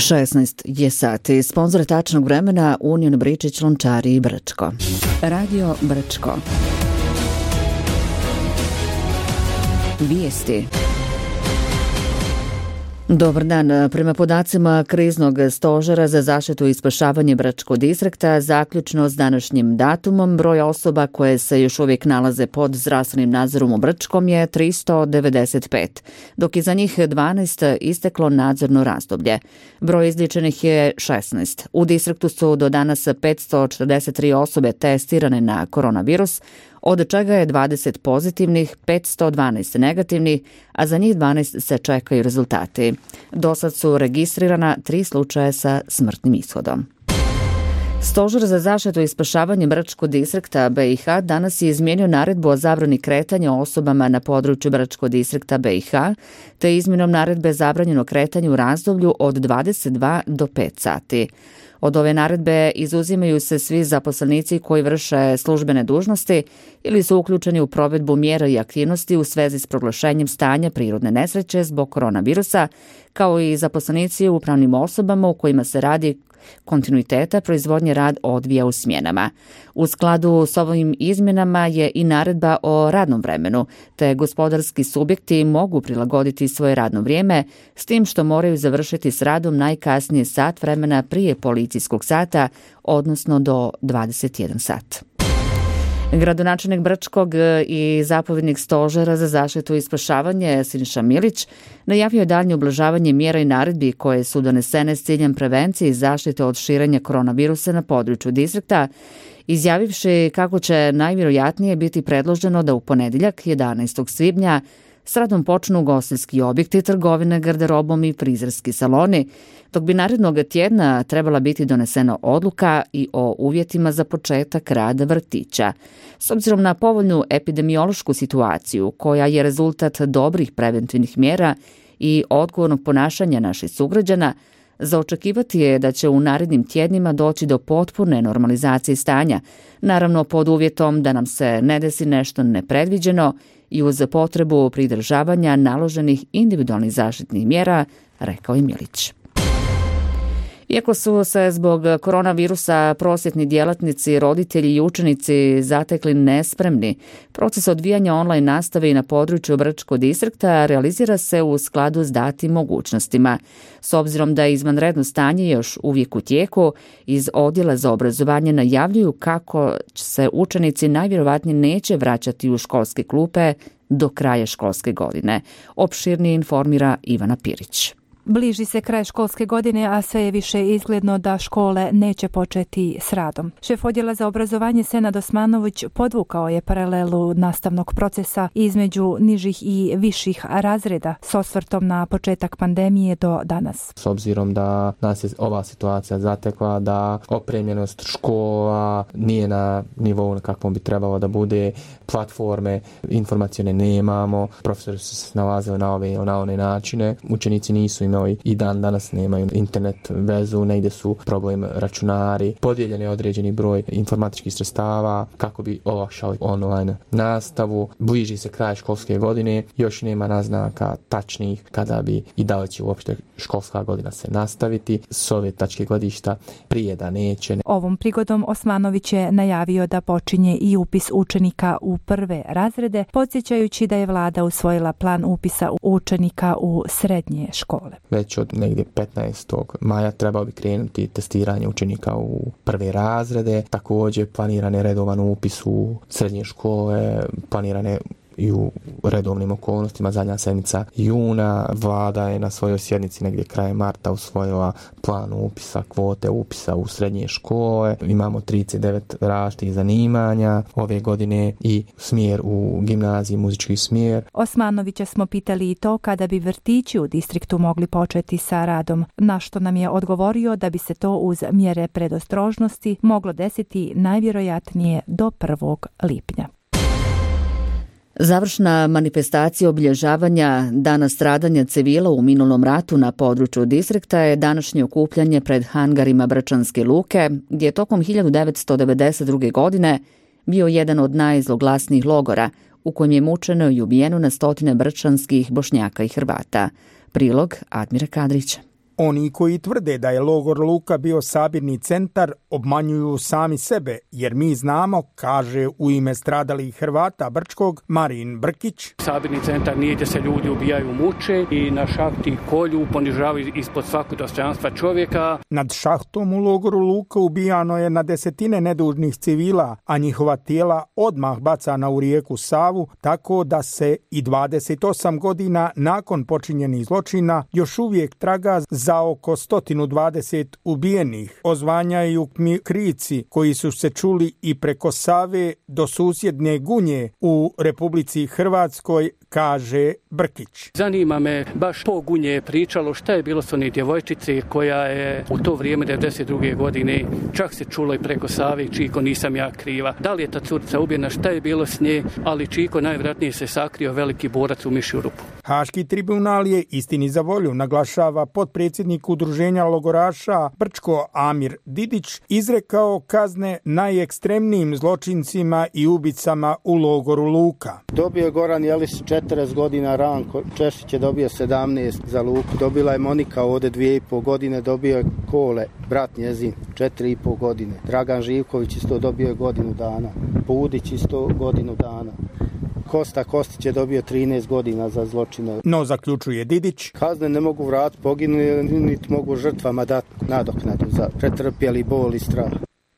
16 je sati. Sponzor tačnog vremena Union Bričić, Lončari i Brčko. Radio Brčko. Vijesti. Dobar dan. Prema podacima kriznog stožera za zaštitu i spašavanje Bračkog distrikta, zaključno s današnjim datumom, broj osoba koje se još uvijek nalaze pod zdravstvenim nadzorom u Brčkom je 395, dok je za njih 12 isteklo nadzorno razdoblje. Broj izliječenih je 16. U distriktu su do danas 543 osobe testirane na koronavirus, od čega je 20 pozitivnih, 512 negativnih, a za njih 12 se čekaju rezultati. Dosad su registrirana 3 slučaja sa smrtnim ishodom. Stožer za zaštitu i spašavanje Bračkog distrikta BiH danas je izmijenio naredbu o zabrani kretanja osobama na području Bračkog distrikta BiH, te izmjenom naredbe zabranjeno kretanje u razdoblju od 22 do 5 sati. Od ove naredbe izuzimaju se svi zaposlenici koji vrše službene dužnosti ili su uključeni u provedbu mjera i aktivnosti u svezi s proglašenjem stanja prirodne nesreće zbog koronavirusa, kao i zaposlenici u upravnim osobama u kojima se radi kontinuiteta proizvodnje rad odvija u smjenama. U skladu s ovim izmjenama je i naredba o radnom vremenu, te gospodarski subjekti mogu prilagoditi svoje radno vrijeme, s tim što moraju završiti s radom najkasnije sat vremena prije policijskog sata, odnosno do 21 sat. Gradonačelnik Brčkog i zapovjednik stožera za zaštitu i spašavanje Siniša Milić najavio je daljnje ublažavanje mjera i naredbi koje su donesene s ciljem prevencije i zaštite od širenja koronavirusa na području distrikta, izjavivši kako će najvjerojatnije biti predloženo da u ponedjeljak 11. svibnja s radom počnu ugostiteljski objekti, trgovine, garderobom i frizerski saloni, dok bi narednog tjedna trebala biti donesena odluka i o uvjetima za početak rada vrtića. S obzirom na povoljnu epidemiološku situaciju, koja je rezultat dobrih preventivnih mjera i odgovornog ponašanja naših sugrađana, za očekivati je da će u narednim tjednima doći do potpune normalizacije stanja, naravno pod uvjetom da nam se ne desi nešto nepredviđeno i uz potrebu pridržavanja naloženih individualnih zaštitnih mjera, rekao je Milić. Iako su se zbog koronavirusa prosvjetni djelatnici, roditelji i učenici zatekli nespremni, proces odvijanja online nastave i na području Bračkog distrikta realizira se u skladu s datim mogućnostima. S obzirom da je izvanredno stanje još uvijek u tijeku, iz Odjela za obrazovanje najavljuju kako se učenici najvjerojatnije neće vraćati u školske klupe do kraja školske godine. Opširnije informira Ivana Pirić. Bliži se kraj školske godine, a sve je više izgledno da škole neće početi s radom. Šef Odjela za obrazovanje Senad Osmanović podvukao je paralelu nastavnog procesa između nižih i viših razreda s osvrtom na početak pandemije do danas. S obzirom da nas je ova situacija zatekla, da opremljenost škola nije na nivou na kakvom bi trebalo da bude, platforme informacione nemamo, profesori su se snalazili na ove ili na one načine, učenici nisu imali i dan danas nemaju internet vezu, negdje su problem računari, podijeljen je određeni broj informatičkih sredstava kako bi olakšali online nastavu. Bliži se kraj školske godine, još nema naznaka tačnih kada bi i da li će uopšte školska godina se nastaviti. S ove tačke gledišta prije da neće. Ovom prigodom Osmanović je najavio da počinje i upis učenika u prve razrede, podsjećajući da je vlada usvojila plan upisa učenika u srednje škole. Već od negdje 15. maja trebalo bi krenuti testiranje učenika u prve razrede. Također planiran je redovan upis u srednje škole, planirane i u redovnim okolnostima. Zadnja sedmica juna vlada je na svojoj sjednici negdje krajem marta usvojila plan upisa, kvote upisa u srednje škole. Imamo 39 različitih zanimanja ove godine i smjer u gimnaziji, muzički smjer. Osmanovića smo pitali i to kada bi vrtići u distriktu mogli početi sa radom, na što nam je odgovorio da bi se to uz mjere predostrožnosti moglo desiti najvjerojatnije do 1. lipnja. Završna manifestacija obilježavanja Dana stradanja civila u minulom ratu na području distrikta je današnje okupljanje pred hangarima Brčanske luke, gdje je tokom 1992. godine bio jedan od najzloglasnijih logora u kojem je mučeno i ubijeno na stotine brčanskih Bošnjaka i Hrvata. Prilog Admira Kadrića. Oni koji tvrde da je logor Luka bio sabirni centar obmanjuju sami sebe, jer mi znamo, kaže u ime stradalih Hrvata Brčkog Marin Brkić. Sabirni centar nije gdje se ljudi ubijaju, muče i na šahti kolju, ponižavaju ispod svakog dostojanstva čovjeka. Nad šahtom u logoru Luka ubijano je na desetine nedužnih civila, a njihova tijela odmah bacana u rijeku Savu, tako da se i 28 godina nakon počinjenih zločina još uvijek traga za oko 120 ubijenih. Ozvanjaju krici koji su se čuli i preko Save do susjedne Gunje u Republici Hrvatskoj, kaže Brkić. Zanima me baš po Gunje je pričalo šta je bilo s onih djevojčice koja je u to vrijeme 92. godine, čak se čulo i preko Save, Čiko nisam ja kriva. Da li je ta curica ubijena, šta je bilo s nje, ali Čiko najvjerojatnije se sakrio veliki borac u mišju rupu. Haški tribunal je istini za volju, naglašava potpredsjednik udruženja logoraša Brčko Amir Didić, izrekao kazne najekstremnijim zločincima i ubicama u logoru Luka. Dobio je Goran Jelis 40 godina, Ranko Češić je dobio 17 za Luku, dobila je Monika ovdje 2,5 godine, dobio je Kole, brat njezin, 4,5 godine. Dragan Živković isto dobio je godinu dana, Pudić isto godinu dana. Kosta Kostić je dobio 13 godina za zločine. No, zaključuje Didić, kazne ne mogu vratiti poginuli, niti mogu žrtvama dati nadoknadu za pretrpjeli bol i strah.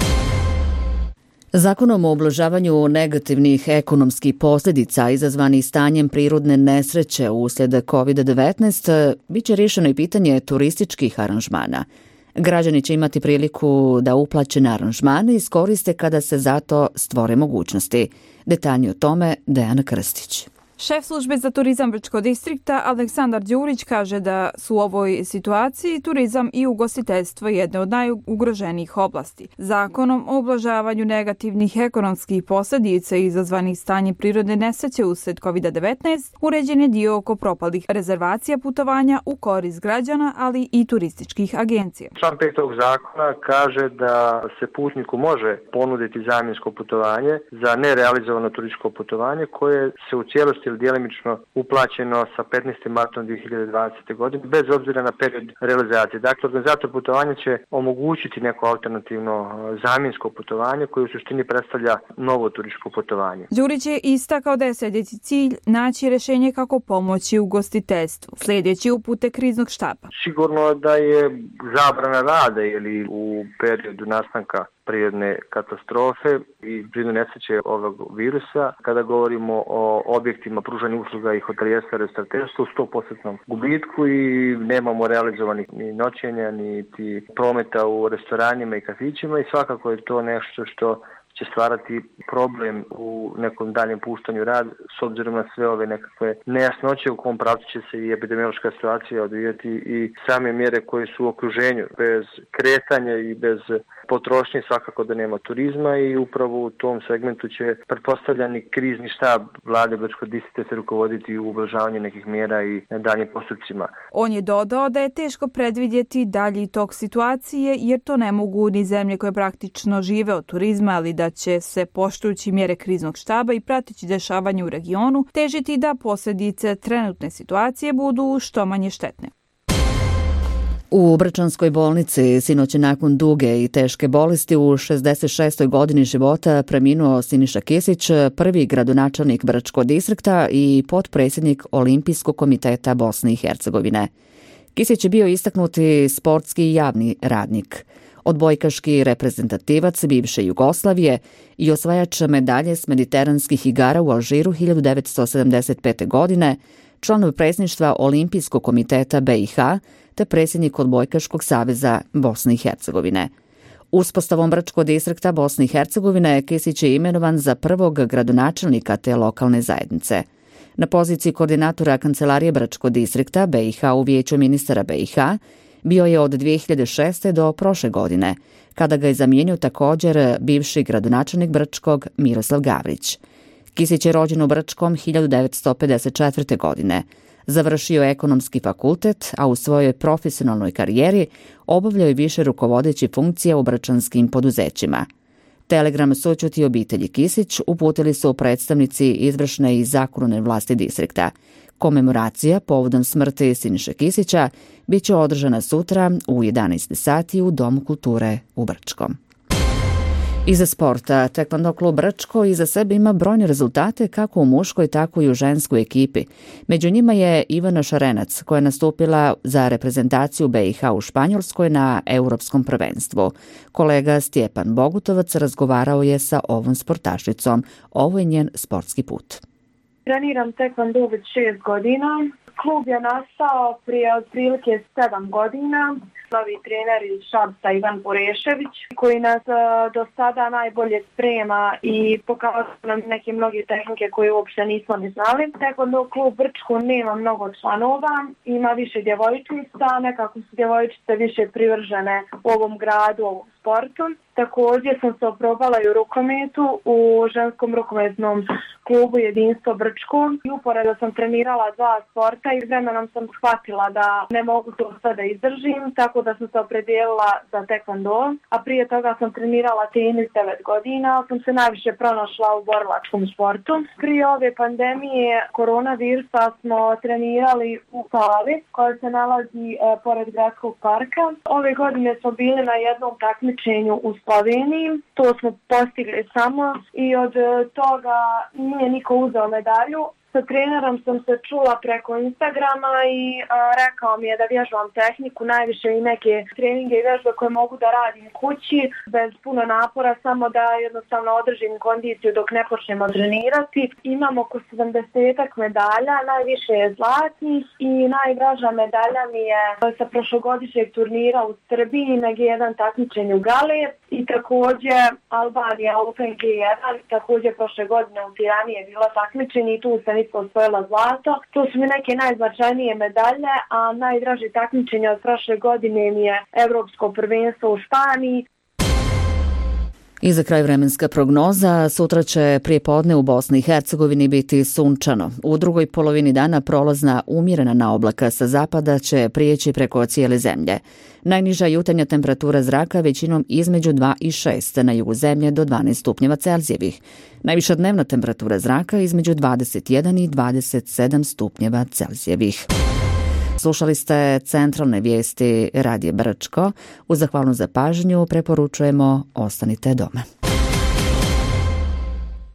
Zakonom o ublažavanju negativnih ekonomskih posljedica izazvanih stanjem prirodne nesreće uslijed COVID-19 bit će riješeno i pitanje turističkih aranžmana. Građani će imati priliku da uplaćene aranžmane iskoriste kada se za to stvore mogućnosti. Detaljnije o tome Dejana Krstić. Šef službe za turizam Brčkog distrikta Aleksandar Đurić kaže da su u ovoj situaciji turizam i ugostiteljstvo jedne od najugroženijih oblasti. Zakonom o ublažavanju negativnih ekonomskih posljedica izazvanih stanjem prirodne nesreće uslijed COVID-19 uređen je dio oko propalih rezervacija putovanja u korist građana, ali i turističkih agencija. Član 5. ovog zakona kaže da se putniku može ponuditi zamjensko putovanje za nerealizovano turističko putovanje koje se u cijelosti ili djelimično uplaćeno sa 15. martom 2020. godine, bez obzira na period realizacije. Dakle, organizator putovanja će omogućiti neko alternativno zamjensko putovanje koje u suštini predstavlja novo turističko putovanje. Đurić je istakao da je sljedeći cilj naći rješenje kako pomoći ugostiteljstvu, sljedeći upute kriznog štaba. Sigurno da je zabrana rada ili u periodu nastanka prirodne katastrofe i prirodne nesreće ovog virusa. Kada govorimo o objektima pružanja usluga i hotelijerstva i restoraterstva u 100% gubitku i nemamo realizovanih ni noćenja, niti prometa u restoranima i kafićima i svakako je to nešto što će stvarati problem u nekom daljem puštanju rada s obzirom na sve ove nekakve nejasnoće u kom pravcu će se i epidemiološka situacija odvijati i same mjere koje su u okruženju. Bez kretanja i bez potrošnje svakako da nema turizma i upravo u tom segmentu će pretpostavljani krizni štab vlade Brčkog distrikta se rukovoditi u ublažavanju nekih mjera i daljnjim postupcima. On je dodao da je teško predvidjeti dalji tok situacije jer to ne mogu ni zemlje koje praktično žive od turizma, ali da će se poštujući mjere kriznog štaba i prateći dešavanje u regionu težiti da posljedice trenutne situacije budu što manje štetne. U Brčanskoj bolnici sinoć je nakon duge i teške bolesti u 66. godini života preminuo Siniša Kisić, prvi gradonačelnik Brčkog distrikta i potpredsjednik Olimpijskog komiteta Bosne i Hercegovine. Kisić je bio istaknuti sportski i javni radnik, odbojkaški reprezentativac bivše Jugoslavije i osvajač medalje s mediteranskih igara u Alžiru 1975. godine, član predsjedništva Olimpijskog komiteta BiH te predsjednik Odbojkaškog saveza Bosne i Hercegovine. Uspostavom Brčkog distrikta Bosne i Hercegovine Kisić je imenovan za prvog gradonačelnika te lokalne zajednice. Na poziciji koordinatora Kancelarije Brčkog distrikta BiH u Vijeću ministara BiH bio je od 2006. do prošle godine, kada ga je zamijenio također bivši gradonačelnik Brčkog Miroslav Gavrić. Kisić je rođen u Brčkom 1954. godine. Završio je ekonomski fakultet, a u svojoj profesionalnoj karijeri obavljao je više rukovodećih funkcija u brčanskim poduzećima. Telegram sućuti obitelji Kisić uputili su predstavnici izvršne i zakonodavne vlasti distrikta. Komemoracija povodom smrti Siniše Kisića bit će održana sutra u 11 sati u Domu kulture u Brčkom. Iza sporta, Tekvando klub Brčko iza sebe ima brojne rezultate kako u muškoj, tako i u ženskoj ekipi. Među njima je Ivana Šarenac, koja je nastupila za reprezentaciju BiH u Španjolskoj na Europskom prvenstvu. Kolega Stjepan Bogutovac razgovarao je sa ovom sportašicom. Ovo je njen sportski put. Treniram Tekvando već 6 godina. Klub je nastao prije otprilike 7 godina. Novi trener iz Šapca Ivan Purešević, koji nas do sada najbolje sprema i pokazuje nam neke mnoge tehnike koje uopšte nismo ni znali. Tekvando klub Brčko nema mnogo članova, ima više djevojčica, nekako su djevojčice više privržene u ovom gradu, ovom sportu. Također sam se oprobala i u rukometu u ženskom rukometnom klubu Jedinstvo Brčko i uporedo sam trenirala 2 sporta i vremenom sam shvatila da ne mogu to sve da izdržim, tako da sam se opredijelila za tekvando, a prije toga sam trenirala tenis 9 godina, sam se najviše pronašla u borilačkom sportu. Prije ove pandemije koronavirusa smo trenirali u sali koja se nalazi pored gradskog parka. Ove godine smo bili na jednom takmičenju u Sloveniji, to smo postigli samo i od toga nije niko uzeo medalju. Sa trenerom sam se čula preko Instagrama i rekao mi je da vježbam tehniku, najviše i neke treninge i vježbe koje mogu da radim kući, bez puno napora, samo da jednostavno održim kondiciju dok ne počnemo trenirati. Imam oko 70 medalja, najviše je zlatnih i najdraža medalja mi je sa prošlogodišnjeg turnira u Srbiji na G1 takmičenju Gale i također Albanija Open G1, također prošle godine u Tirani je bilo takmičenje i tu sam isto osvojila zlato. To su mi neke najznačajnije medalje, a najdraže takmičenje od prošle godine mi je Europsko prvenstvo u Španiji. I za kraj vremenska prognoza, sutra će prijepodne u Bosni i Hercegovini biti sunčano. U drugoj polovini dana prolazna umjerena naoblaka sa zapada će prijeći preko cijele zemlje. Najniža jutarnja temperatura zraka većinom između 2 i 6, na jugu zemlje do 12 stupnjeva Celzijevih. Najviša dnevna temperatura zraka između 21 i 27 stupnjeva Celzijevih. Slušali ste centralne vijesti Radija Brčko. Uz zahvalnost za pažnju preporučujemo ostanite doma.